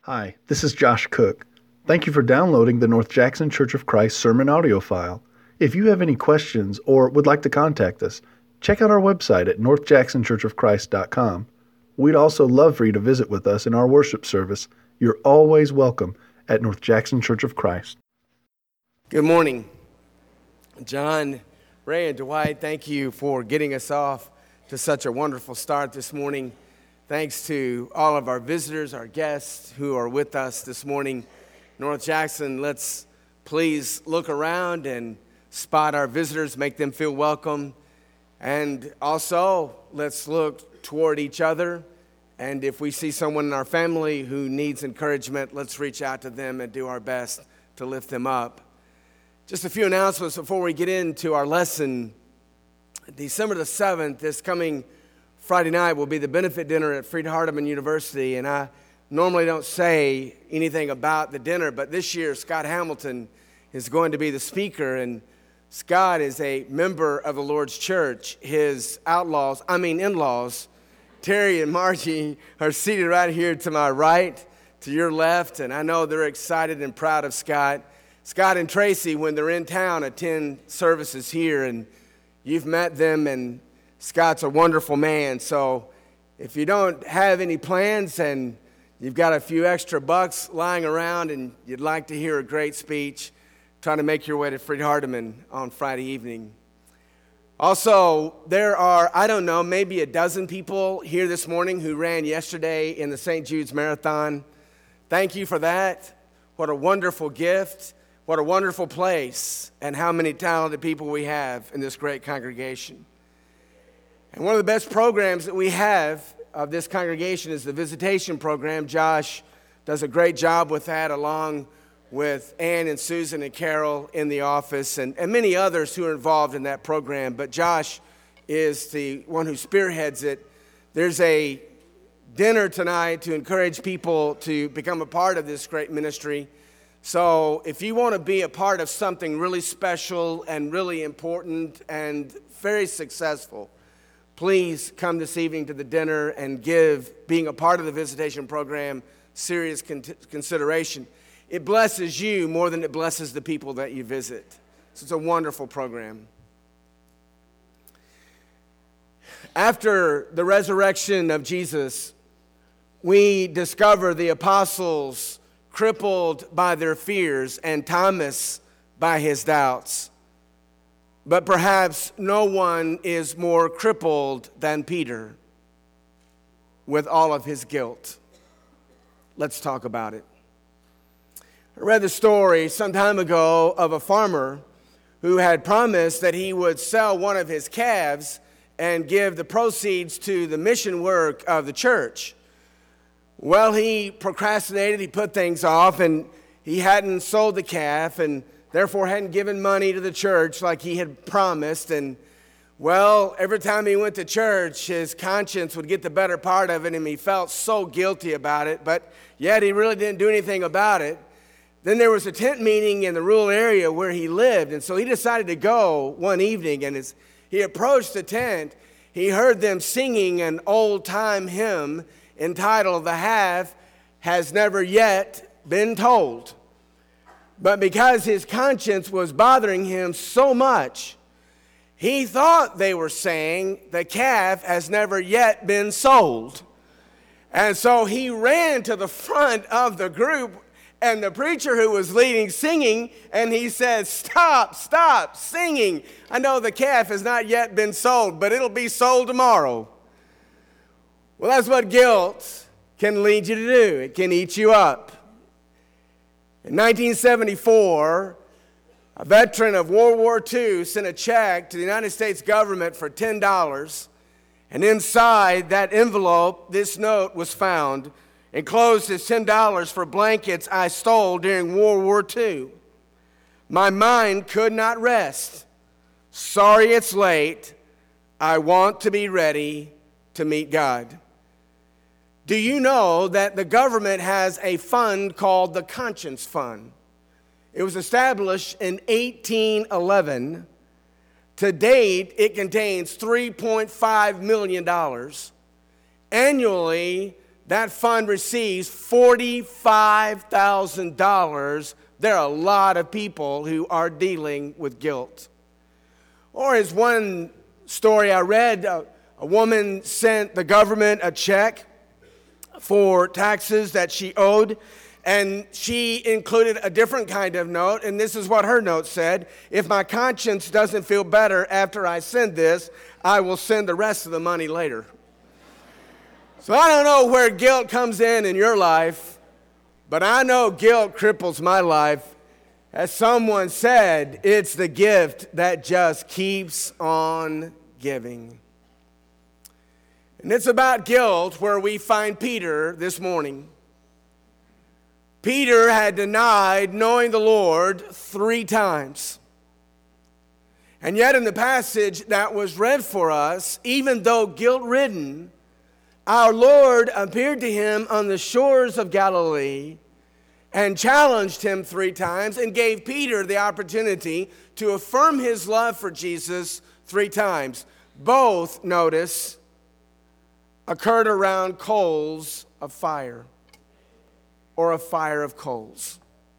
Hi, this is Josh Cook. Thank you for downloading the North Jackson Church of Christ sermon audio file. If you have any questions or would like to contact us, check out our website at northjacksonchurchofchrist.com. We'd also love for you to visit with us in our worship service. You're always welcome at North Jackson Church of Christ. Good morning. John, Ray, and Dwight, thank you for getting us off to such a wonderful start this morning. Thanks to all of our visitors, our guests who are with us this morning. North Jackson, let's please look around and spot our visitors, make them feel welcome. And also, let's look toward each other. And if we see someone in our family who needs encouragement, let's reach out to them and do our best to lift them up. Just a few announcements before we get into our lesson. December the 7th, this coming Friday night, will be the benefit dinner at Freed-Hardeman University. And I normally don't say anything about the dinner, but this year Scott Hamilton is going to be the speaker. And Scott is a member of the Lord's Church. His in-laws, Terry and Margie, are seated right here to my right, to your left. And I know they're excited and proud of Scott. Scott and Tracy, when they're in town, attend services here, and you've met them, and Scott's a wonderful man. So if you don't have any plans and you've got a few extra bucks lying around and you'd like to hear a great speech, try to make your way to Freed-Hardeman on Friday evening. Also, there are, maybe a dozen people here this morning who ran yesterday in the St. Jude's Marathon. Thank you for that. What a wonderful gift. What a wonderful place, and how many talented people we have in this great congregation. And one of the best programs that we have of this congregation is the visitation program. Josh does a great job with that, along with Ann and Susan and Carol in the office, and many others who are involved in that program. But Josh is the one who spearheads it. There's a dinner tonight to encourage people to become a part of this great ministry. So if you want to be a part of something really special and really important and very successful, please come this evening to the dinner and give being a part of the visitation program serious consideration. It blesses you more than it blesses the people that you visit. So it's a wonderful program. After the resurrection of Jesus, we discover the apostles crippled by their fears and Thomas by his doubts. But perhaps no one is more crippled than Peter with all of his guilt. Let's talk about it. I read the story some time ago of a farmer who had promised that he would sell one of his calves and give the proceeds to the mission work of the church. Well, he procrastinated, he put things off, and he hadn't sold the calf, and therefore hadn't given money to the church like he had promised. And, well, every time he went to church, his conscience would get the better part of it, and he felt so guilty about it, but yet he really didn't do anything about it. Then there was a tent meeting in the rural area where he lived, and so he decided to go one evening, and as he approached the tent, he heard them singing an old-time hymn entitled, "The Half Has Never Yet Been Told." But because his conscience was bothering him so much, he thought they were saying, "The calf has never yet been sold." And so he ran to the front of the group and the preacher who was leading singing, and he said, stop singing. I know the calf has not yet been sold, but it'll be sold tomorrow. Well, that's what guilt can lead you to do. It can eat you up. In 1974, a veteran of World War II sent a check to the United States government for $10, and inside that envelope, this note was found. Enclosed is $10 for blankets I stole during World War II. My mind could not rest. Sorry it's late. I want to be ready to meet God. Do you know that the government has a fund called the Conscience Fund? It was established in 1811. To date, it contains $3.5 million. Annually, that fund receives $45,000, there are a lot of people who are dealing with guilt. Or as one story I read, a woman sent the government a check for taxes that she owed, and she included a different kind of note, and this is what her note said: if my conscience doesn't feel better after I send this, I will send the rest of the money later. So I don't know where guilt comes in your life, but I know guilt cripples my life. As someone said, it's the gift that just keeps on giving. And it's about guilt where we find Peter this morning. Peter had denied knowing the Lord 3 times. And yet in the passage that was read for us, even though guilt-ridden, our Lord appeared to him on the shores of Galilee and challenged him 3 times and gave Peter the opportunity to affirm his love for Jesus 3 times. Both, notice, occurred around coals of fire, or a fire of coals.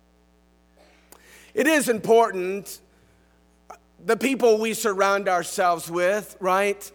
It is important, the people we surround ourselves with, right?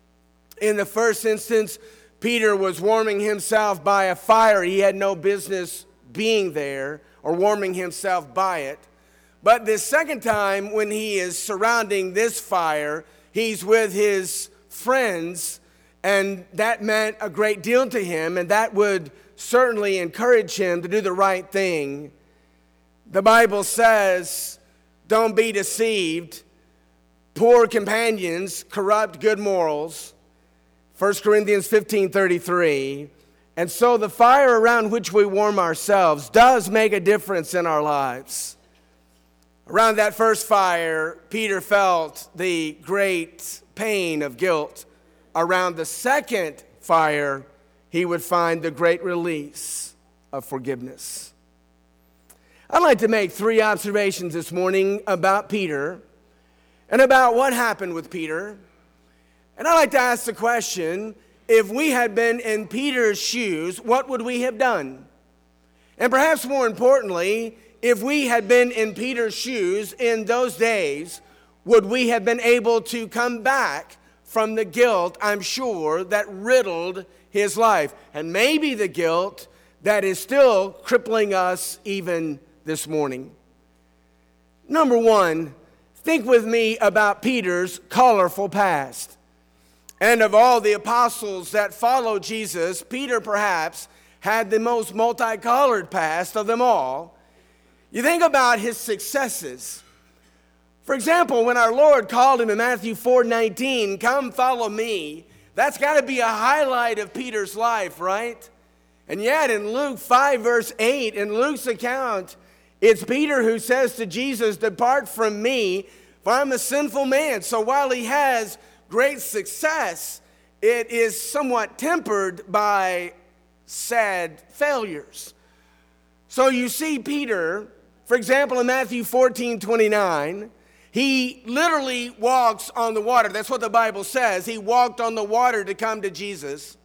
In the first instance, Peter was warming himself by a fire. He had no business being there or warming himself by it. But this second time, when he is surrounding this fire, he's with his friends, and that meant a great deal to him, and that would certainly encourage him to do the right thing. The Bible says, don't be deceived. Poor companions corrupt good morals. 1 Corinthians 15:33. And so the fire around which we warm ourselves does make a difference in our lives. Around that first fire, Peter felt the great pain of guilt. Around the second fire, he would find the great release of forgiveness. I'd like to make 3 observations this morning about Peter and about what happened with Peter. And I'd like to ask the question, if we had been in Peter's shoes, what would we have done? And perhaps more importantly, if we had been in Peter's shoes in those days, would we have been able to come back from the guilt, I'm sure, that riddled his life? And maybe the guilt that is still crippling us even this morning. Number 1, think with me about Peter's colorful past. And of all the apostles that followed Jesus, Peter perhaps had the most multicolored past of them all. You think about his successes. For example, when our Lord called him in Matthew 4:19, come follow me, that's got to be a highlight of Peter's life, right? And yet in Luke 5 verse 8, in Luke's account, it's Peter who says to Jesus, depart from me, for I'm a sinful man. So while he has great success, it is somewhat tempered by sad failures. So you see Peter, for example, in Matthew 14:29, he literally walks on the water. That's what the Bible says. He walked on the water to come to Jesus.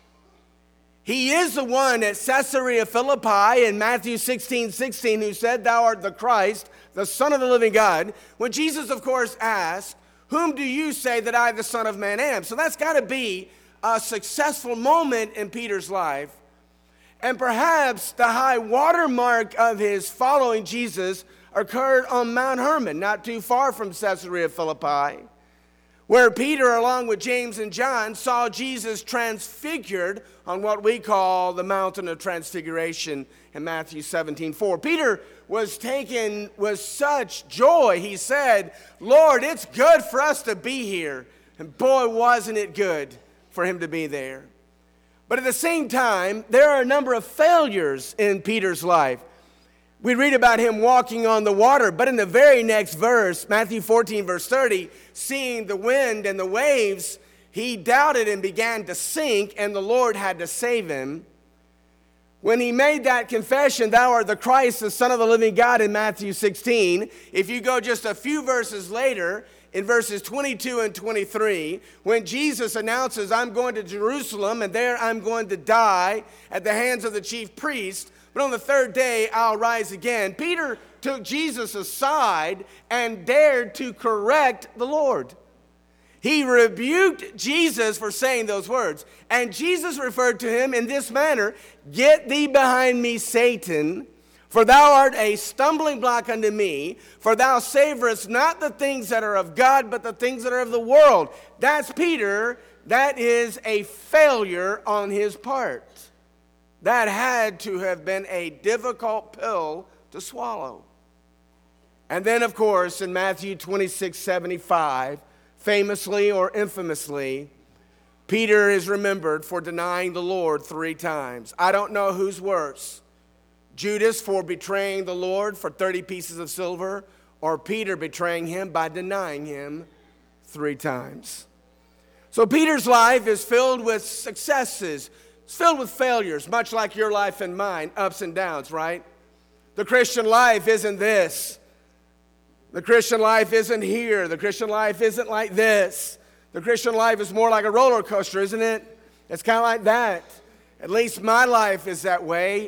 He is the one at Caesarea Philippi in Matthew 16:16 who said, thou art the Christ, the Son of the living God. When Jesus, of course, asked, whom do you say that I, the Son of Man, am? So that's got to be a successful moment in Peter's life. And perhaps the high watermark of his following Jesus occurred on Mount Hermon, not too far from Caesarea Philippi, where Peter, along with James and John, saw Jesus transfigured on what we call the Mountain of Transfiguration in Matthew 17:4. Peter was taken with such joy. He said, Lord, it's good for us to be here. And boy, wasn't it good for him to be there. But at the same time, there are a number of failures in Peter's life. We read about him walking on the water, but in the very next verse, Matthew 14, verse 30, seeing the wind and the waves, he doubted and began to sink, and the Lord had to save him. When he made that confession, thou art the Christ, the Son of the living God, in Matthew 16, if you go just a few verses later, in verses 22 and 23, when Jesus announces, I'm going to Jerusalem, and there I'm going to die at the hands of the chief priest, but on the third day I'll rise again. Peter took Jesus aside and dared to correct the Lord. He rebuked Jesus for saying those words. And Jesus referred to him in this manner, Get thee behind me, Satan, for thou art a stumbling block unto me, for thou savorest not the things that are of God, but the things that are of the world. That's Peter. That is a failure on his part. That had to have been a difficult pill to swallow. And then, of course, in Matthew 26:75, famously or infamously, Peter is remembered for denying the Lord 3 times. I don't know who's worse, Judas for betraying the Lord for 30 pieces of silver, or Peter betraying him by denying him 3 times. So Peter's life is filled with successes, it's filled with failures, much like your life and mine, ups and downs, right? The Christian life isn't this. The Christian life isn't here. The Christian life isn't like this. The Christian life is more like a roller coaster, isn't it? It's kind of like that. At least my life is that way.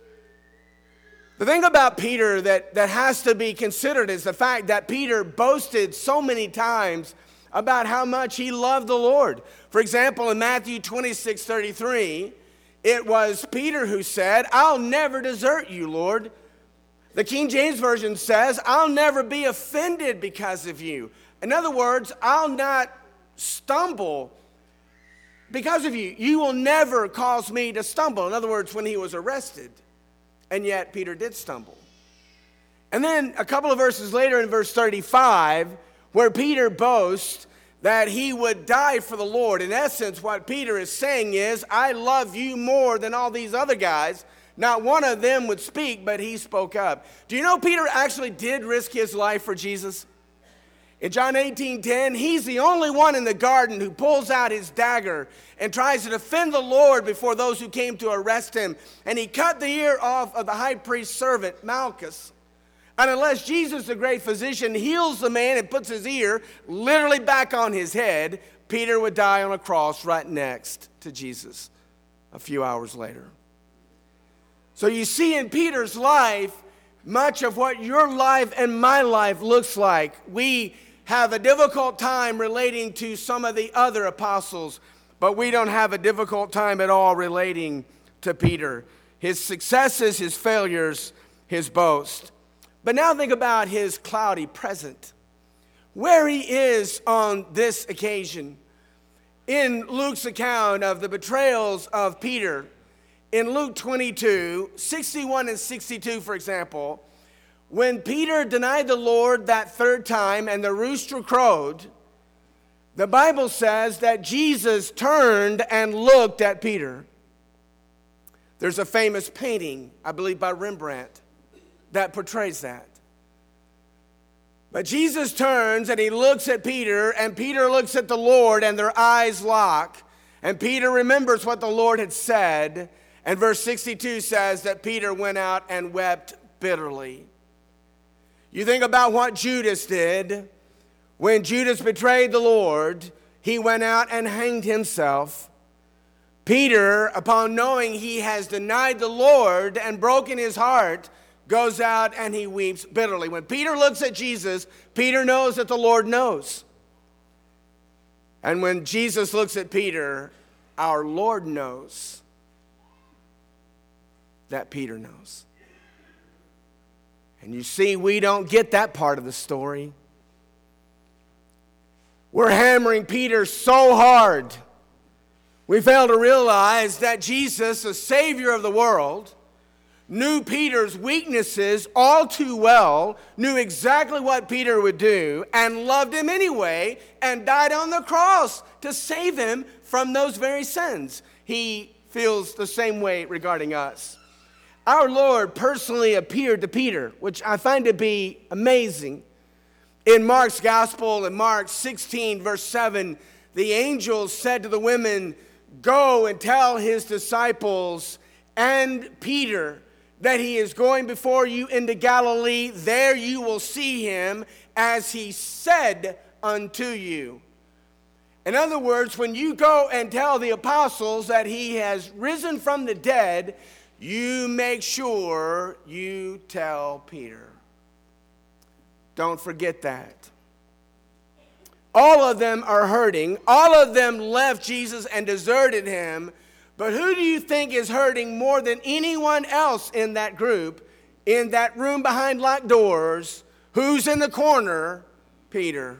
The thing about Peter that has to be considered is the fact that Peter boasted so many times about how much he loved the Lord. For example, in Matthew 26:33, it was Peter who said, I'll never desert you, Lord. The King James Version says, I'll never be offended because of you. In other words, I'll not stumble because of you. You will never cause me to stumble. In other words, when he was arrested. And yet Peter did stumble. And then a couple of verses later in verse 35, where Peter boasts that he would die for the Lord. In essence, what Peter is saying is, I love you more than all these other guys. Not one of them would speak, but he spoke up. Do you know Peter actually did risk his life for Jesus? In John 18:10, he's the only one in the garden who pulls out his dagger and tries to defend the Lord before those who came to arrest him. And he cut the ear off of the high priest's servant, Malchus. And unless Jesus, the great physician, heals the man and puts his ear literally back on his head, Peter would die on a cross right next to Jesus a few hours later. So you see in Peter's life, much of what your life and my life looks like. We have a difficult time relating to some of the other apostles, but we don't have a difficult time at all relating to Peter. His successes, his failures, his boast. But now think about his cloudy present. Where he is on this occasion. In Luke's account of the betrayals of Peter, in Luke 22, 61 and 62, for example, when Peter denied the Lord that 3rd time and the rooster crowed, the Bible says that Jesus turned and looked at Peter. There's a famous painting, I believe by Rembrandt, that portrays that. But Jesus turns and he looks at Peter, and Peter looks at the Lord, and their eyes lock. And Peter remembers what the Lord had said. And verse 62 says that Peter went out and wept bitterly. You think about what Judas did. When Judas betrayed the Lord, he went out and hanged himself. Peter, upon knowing he has denied the Lord and broken his heart, goes out and he weeps bitterly. When Peter looks at Jesus, Peter knows that the Lord knows. And when Jesus looks at Peter, our Lord knows that Peter knows. And you see, we don't get that part of the story. We're hammering Peter so hard, we fail to realize that Jesus, the Savior of the world, knew Peter's weaknesses all too well, knew exactly what Peter would do, and loved him anyway, and died on the cross to save him from those very sins. He feels the same way regarding us. Our Lord personally appeared to Peter, which I find to be amazing. In Mark's gospel, in Mark 16, verse 7, the angels said to the women, "Go and tell his disciples and Peter that he is going before you into Galilee. There you will see him as he said unto you. In other words, when you go and tell the apostles that he has risen from the dead, you make sure you tell Peter. Don't forget that. All of them are hurting. All of them left Jesus and deserted him. But who do you think is hurting more than anyone else in that group, in that room behind locked doors? Who's in the corner? Peter.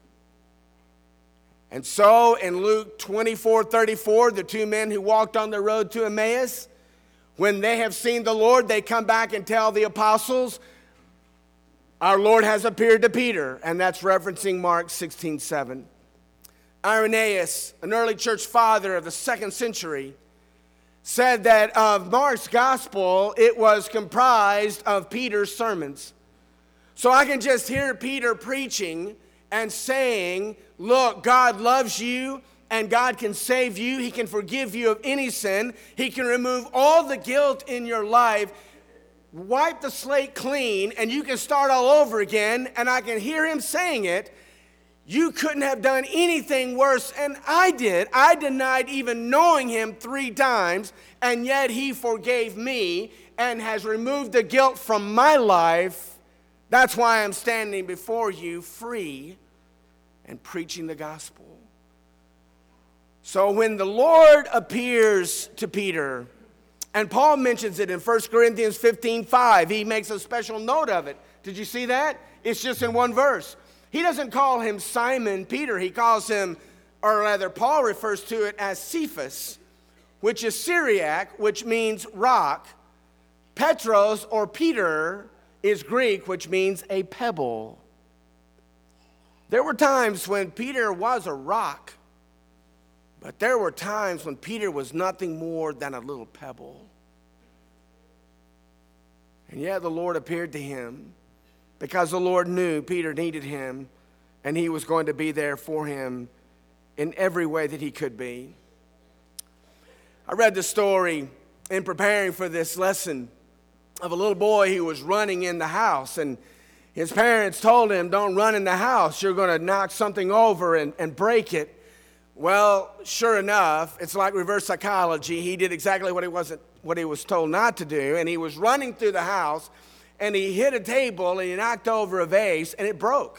And so in Luke 24:34, the two men who walked on the road to Emmaus, when they have seen the Lord, they come back and tell the apostles, our Lord has appeared to Peter. And that's referencing Mark 16:7. Irenaeus, an early church father of the 2nd century, said that of Mark's gospel, it was comprised of Peter's sermons. So I can just hear Peter preaching and saying, look, God loves you and God can save you. He can forgive you of any sin. He can remove all the guilt in your life, wipe the slate clean, and you can start all over again. And I can hear him saying it. You couldn't have done anything worse, and I did. I denied even knowing him 3 times, and yet he forgave me and has removed the guilt from my life. That's why I'm standing before you free and preaching the gospel. So when the Lord appears to Peter, and Paul mentions it in 1 Corinthians 15:5, he makes a special note of it. Did you see that? It's just in one verse. He doesn't call him Simon Peter. He calls him, or rather Paul refers to it as Cephas, which is Syriac, which means rock. Petros, or Peter, is Greek, which means a pebble. There were times when Peter was a rock, but there were times when Peter was nothing more than a little pebble. And yet the Lord appeared to him because the Lord knew Peter needed him, and he was going to be there for him in every way that he could be. I read the story in preparing for this lesson of a little boy who was running in the house, and his parents told him, don't run in the house, you're going to knock something over and break it. Well, sure enough, it's like reverse psychology. He did exactly what he was told not to do, and he was running through the house, and he hit a table, and he knocked over a vase, and it broke.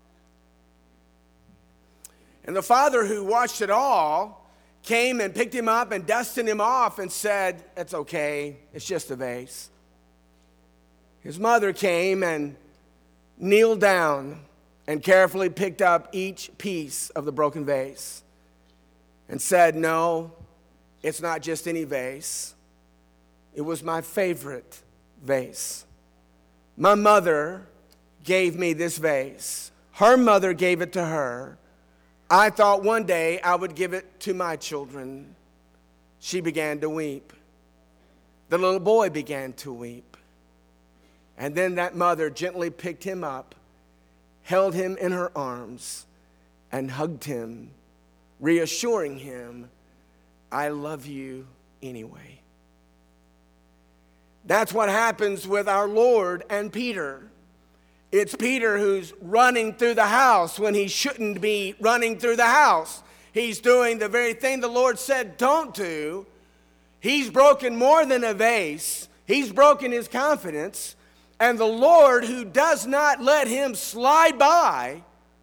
And the father who watched it all came and picked him up and dusted him off and said, it's okay, it's just a vase. His mother came and kneeled down and carefully picked up each piece of the broken vase and said, no, it's not just any vase. It was my favorite vase. My mother gave me this vase. Her mother gave it to her. I thought one day I would give it to my children. She began to weep. The little boy began to weep. And then that mother gently picked him up, held him in her arms, and hugged him, reassuring him, I love you anyway. That's what happens with our Lord and Peter. It's Peter who's running through the house when he shouldn't be running through the house. He's doing the very thing the Lord said don't do. He's broken more than a vase. He's broken his confidence. And the Lord, who does not let him slide by,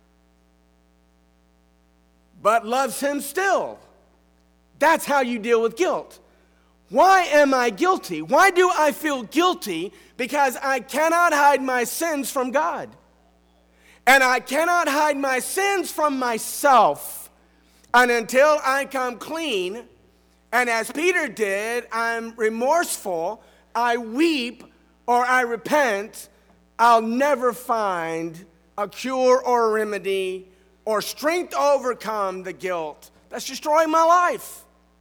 but loves him still. That's how you deal with guilt. Why am I guilty? Why do I feel guilty? Because I cannot hide my sins from God. And I cannot hide my sins from myself. And until I come clean, and as Peter did, I'm remorseful, I weep, or I repent, I'll never find a cure or a remedy or strength to overcome the guilt that's destroying my life.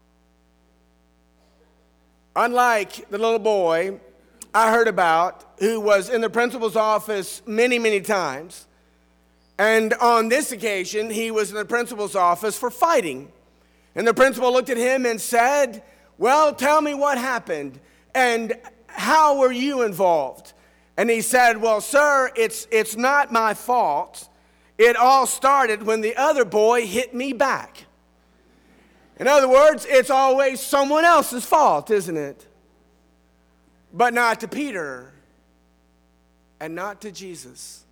Unlike the little boy I heard about who was in the principal's office many, many times, and on this occasion he was in the principal's office for fighting. And the principal looked at him and said, well, tell me what happened and how were you involved? And he said, well, sir, it's not my fault. It all started when the other boy hit me back. In other words, it's always someone else's fault, isn't it? But not to Peter and not to Jesus.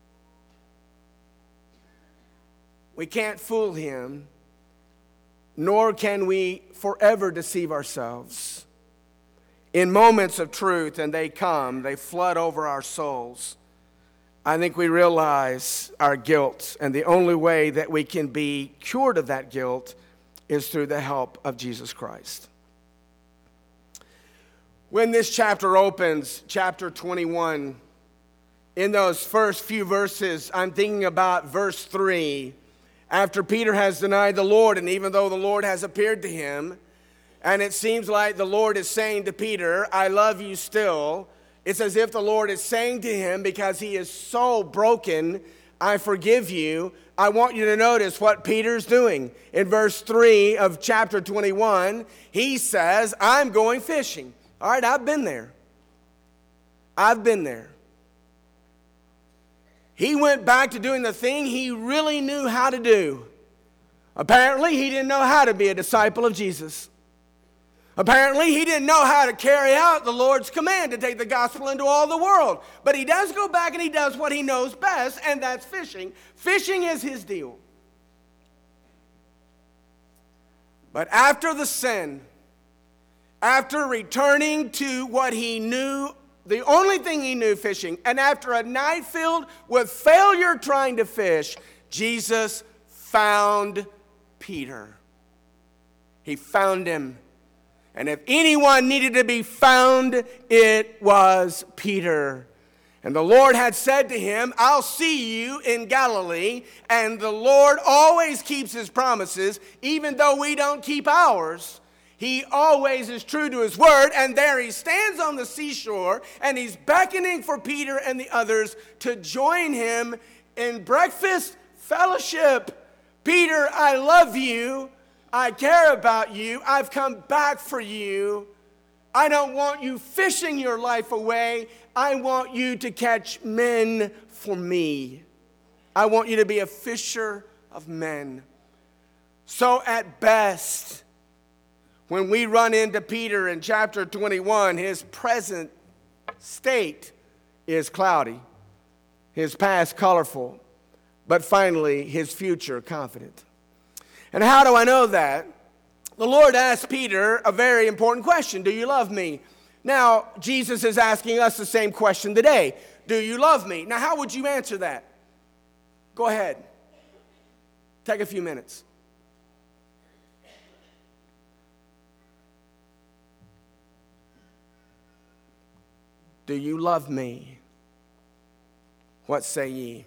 We can't fool him, nor can we forever deceive ourselves. In moments of truth, and they come, they flood over our souls, I think we realize our guilt, and the only way that we can be cured of that guilt is through the help of Jesus Christ. When this chapter opens, chapter 21, in those first few verses, I'm thinking about verse 3. After Peter has denied the Lord, and even though the Lord has appeared to him, and it seems like the Lord is saying to Peter, I love you still. It's as if the Lord is saying to him, because he is so broken, I forgive you. I want you to notice what Peter's doing. In verse 3 of chapter 21, he says, I'm going fishing. All right, I've been there. I've been there. He went back to doing the thing he really knew how to do. Apparently, he didn't know how to be a disciple of Jesus. Apparently, he didn't know how to carry out the Lord's command to take the gospel into all the world. But he does go back and he does what he knows best, and that's fishing. Fishing is his deal. But after the sin, after returning to what he knew, the only thing he knew, fishing, and after a night filled with failure trying to fish, Jesus found Peter. He found him. And if anyone needed to be found, it was Peter. And the Lord had said to him, I'll see you in Galilee. And the Lord always keeps his promises, even though we don't keep ours. He always is true to his word. And there he stands on the seashore, and he's beckoning for Peter and the others to join him in breakfast fellowship. Peter, I love you. I care about you. I've come back for you. I don't want you fishing your life away. I want you to catch men for me. I want you to be a fisher of men. So at best, when we run into Peter in chapter 21, his present state is cloudy, his past colorful, but finally his future confident. And how do I know that? The Lord asked Peter a very important question. Do you love me? Now, Jesus is asking us the same question today. Do you love me? Now, how would you answer that? Go ahead. Take a few minutes. Do you love me? What say ye?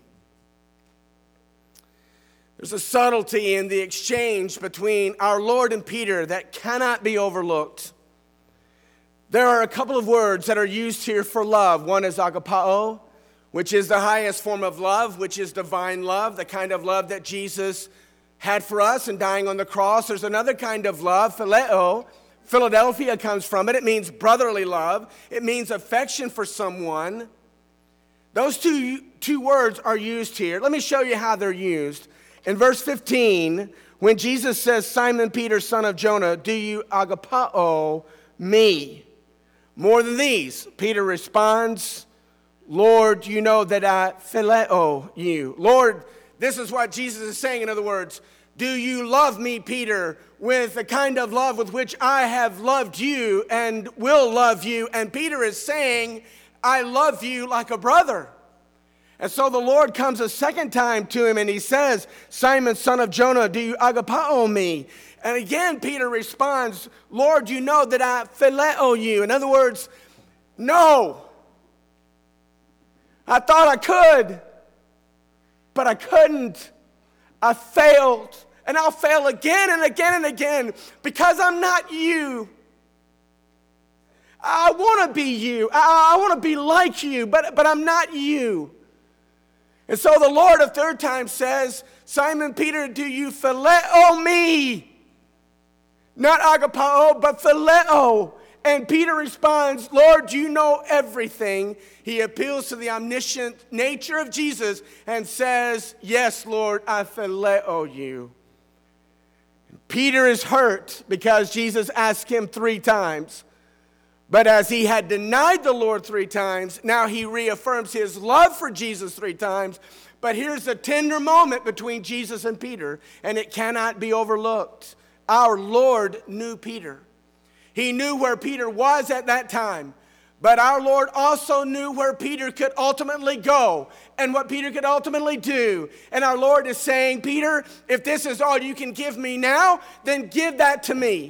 There's a subtlety in the exchange between our Lord and Peter that cannot be overlooked. There are a couple of words that are used here for love. One is agapao, which is the highest form of love, which is divine love, the kind of love that Jesus had for us in dying on the cross. There's another kind of love, phileo. Philadelphia comes from it. It means brotherly love. It means affection for someone. Those two words are used here. Let me show you how they're used. In verse 15, when Jesus says, Simon Peter, son of Jonah, do you agapao me? More than these, Peter responds, Lord, you know that I phileo you. Lord, this is what Jesus is saying. In other words, do you love me, Peter, with the kind of love with which I have loved you and will love you? And Peter is saying, I love you like a brother. And so the Lord comes a second time to him and he says, Simon, son of Jonah, do you agapao me? And again, Peter responds, Lord, you know that I phileo you. In other words, no. I thought I could, but I couldn't. I failed. And I'll fail again and again and again because I'm not you. I want to be you. I want to be like you, but I'm not you. And so the Lord a third time says, Simon Peter, do you phileo me? Not agapao, but phileo. And Peter responds, Lord, you know everything. He appeals to the omniscient nature of Jesus and says, yes, Lord, I phileo you. Peter is hurt because Jesus asked him 3 times. But as he had denied the Lord 3 times, now he reaffirms his love for Jesus 3 times. But here's a tender moment between Jesus and Peter, and it cannot be overlooked. Our Lord knew Peter. He knew where Peter was at that time. But our Lord also knew where Peter could ultimately go and what Peter could ultimately do. And our Lord is saying, Peter, if this is all you can give me now, then give that to me.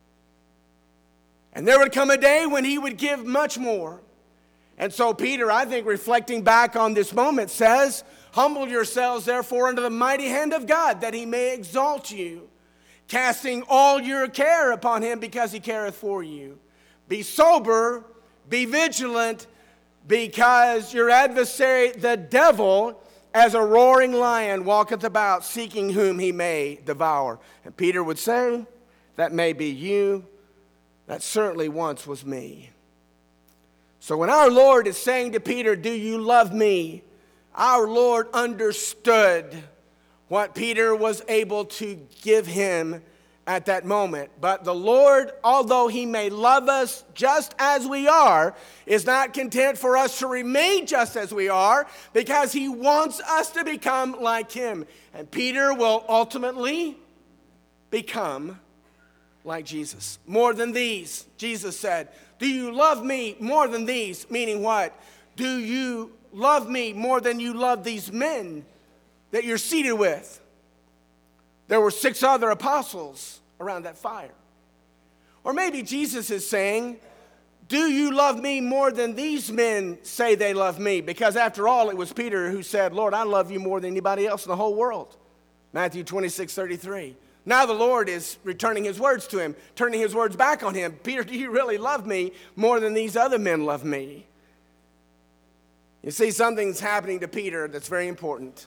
And there would come a day when he would give much more. And so Peter, I think, reflecting back on this moment, says, humble yourselves, therefore, under the mighty hand of God, that he may exalt you, casting all your care upon him, because he careth for you. Be sober, be vigilant, because your adversary, the devil, as a roaring lion, walketh about, seeking whom he may devour. And Peter would say, that may be you. That certainly once was me. So when our Lord is saying to Peter, do you love me? Our Lord understood what Peter was able to give him at that moment. But the Lord, although he may love us just as we are, is not content for us to remain just as we are, because he wants us to become like him. And Peter will ultimately become like Jesus. More than these, Jesus said, do you love me more than these? Meaning what? Do you love me more than you love these men that you're seated with? There were 6 other apostles around that fire. Or maybe Jesus is saying, do you love me more than these men say they love me? Because after all, it was Peter who said, Lord, I love you more than anybody else in the whole world. Matthew 26:33. Now the Lord is returning his words to him, turning his words back on him. Peter, do you really love me more than these other men love me? You see, something's happening to Peter that's very important.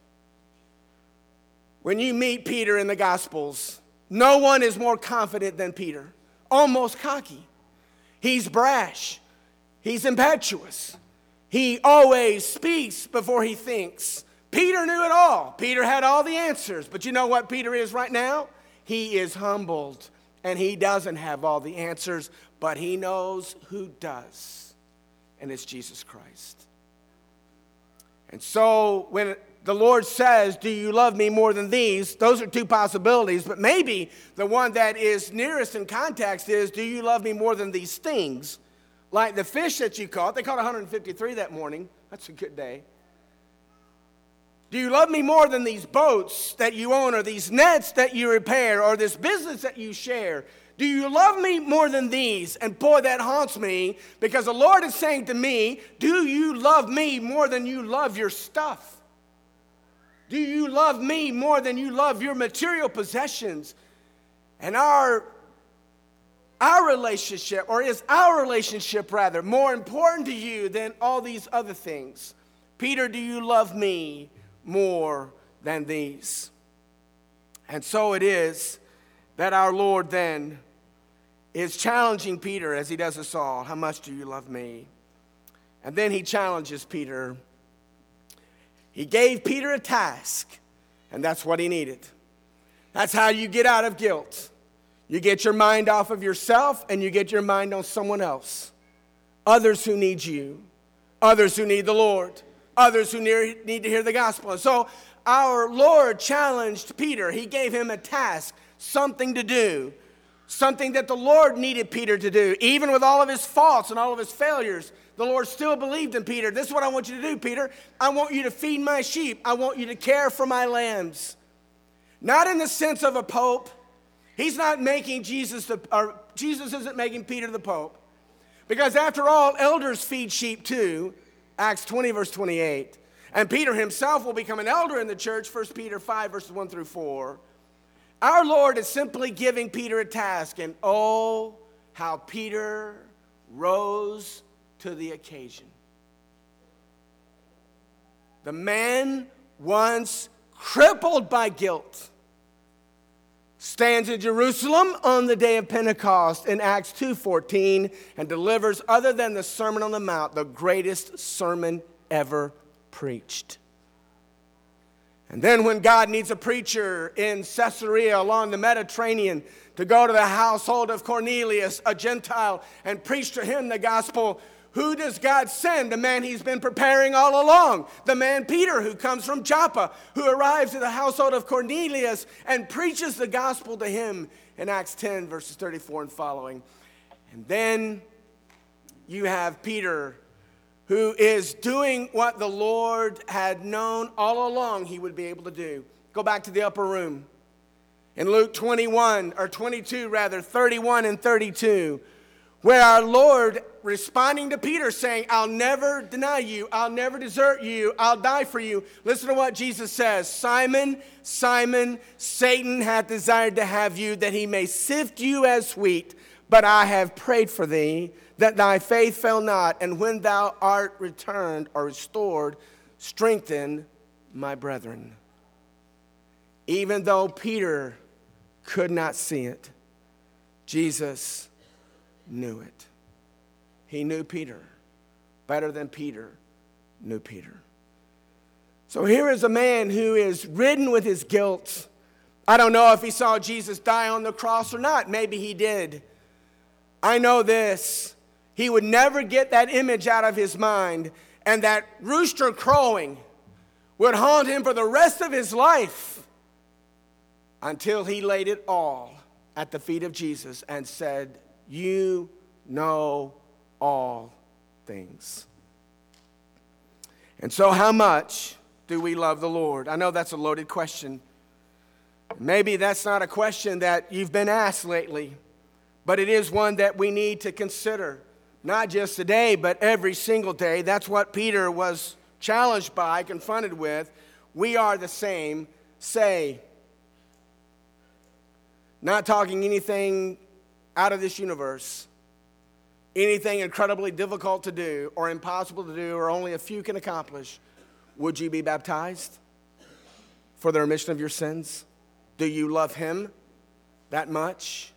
When you meet Peter in the Gospels, no one is more confident than Peter, almost cocky. He's brash. He's impetuous. He always speaks before he thinks. Peter knew it all. Peter had all the answers. But you know what Peter is right now? He is humbled, and he doesn't have all the answers, but he knows who does, and it's Jesus Christ. And so when the Lord says, do you love me more than these? Those are 2 possibilities, but maybe the one that is nearest in context is, do you love me more than these things? Like the fish that you caught. They caught 153 that morning. That's a good day. Do you love me more than these boats that you own, or these nets that you repair, or this business that you share? Do you love me more than these? And boy, that haunts me, because the Lord is saying to me, do you love me more than you love your stuff? Do you love me more than you love your material possessions? And our relationship, or is our relationship rather, more important to you than all these other things? Peter, do you love me more than these? And so it is that our Lord then is challenging Peter, as he does us all. How much do you love me? And then he challenges Peter. He gave Peter a task, and that's what he needed. That's how you get out of guilt. You get your mind off of yourself, and you get your mind on someone else. Others who need you. Others who need the Lord. Others who need to hear the gospel. And so our Lord challenged Peter. He gave him a task, something to do, something that the Lord needed Peter to do. Even with all of his faults and all of his failures, the Lord still believed in Peter. This is what I want you to do, Peter. I want you to feed my sheep. I want you to care for my lambs. Not in the sense of a pope. He's not making Jesus isn't making Peter the pope. Because after all, elders feed sheep too. Acts 20, verse 28. And Peter himself will become an elder in the church, 1 Peter 5, verses 1 through 4. Our Lord is simply giving Peter a task, and oh, how Peter rose to the occasion. The man once crippled by guilt, stands in Jerusalem on the day of Pentecost in Acts 2:14 and delivers, other than the Sermon on the Mount, the greatest sermon ever preached. And then when God needs a preacher in Caesarea along the Mediterranean to go to the household of Cornelius, a Gentile, and preach to him the gospel, who does God send? The man he's been preparing all along. The man Peter, who comes from Joppa, who arrives at the household of Cornelius and preaches the gospel to him in Acts 10, verses 34 and following. And then you have Peter, who is doing what the Lord had known all along he would be able to do. Go back to the upper room. In Luke 21, or 22 rather, 31 and 32, where our Lord, responding to Peter, saying, I'll never deny you, I'll never desert you, I'll die for you. Listen to what Jesus says. Simon, Simon, Satan hath desired to have you, that he may sift you as wheat. But I have prayed for thee, that thy faith fail not. And when thou art returned or restored, strengthen my brethren. Even though Peter could not see it, Jesus knew it. He knew Peter better than Peter knew Peter. So here is a man who is ridden with his guilt. I don't know if he saw Jesus die on the cross or not. Maybe he did. I know this. He would never get that image out of his mind, and that rooster crowing would haunt him for the rest of his life until he laid it all at the feet of Jesus and said, you know all things. And so how much do we love the Lord? I know that's a loaded question. Maybe that's not a question that you've been asked lately, but it is one that we need to consider, not just today, but every single day. That's what Peter was challenged by, confronted with. We are the same, say. Not talking anything out of this universe, anything incredibly difficult to do or impossible to do or only a few can accomplish. Would you be baptized for the remission of your sins? Do you love him that much?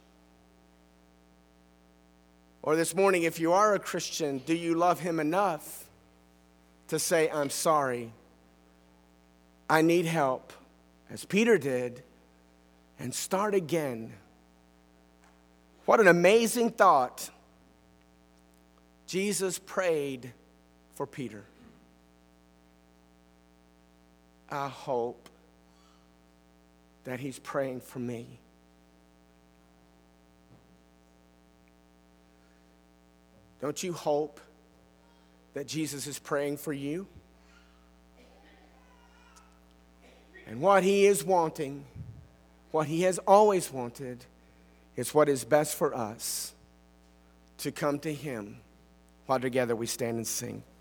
Or this morning, if you are a Christian, do you love him enough to say, I'm sorry, I need help, as Peter did, and start again? What an amazing thought. Jesus prayed for Peter. I hope that he's praying for me. Don't you hope that Jesus is praying for you? And what he is wanting, what he has always wanted, is what is best for us, to come to him while together we stand and sing.